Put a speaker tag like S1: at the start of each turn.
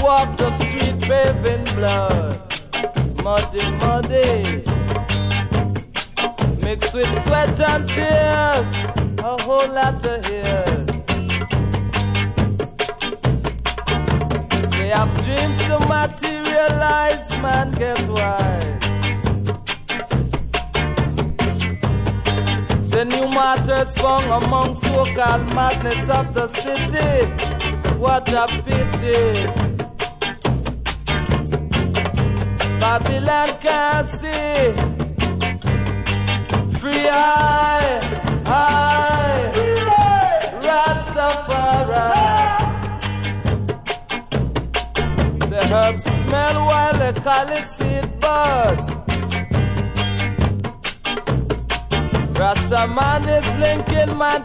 S1: walk the street bathed in blood. Muddy, muddy, mixed with sweat and tears, a whole lot of years. Say I've dreams to materialize, man get wise. Say new matters found among so-called madness of the city. What a pity. Babylon can't see. Free I, Rastafari. The herbs smell while the colic seed buzz. Rasta man is linking man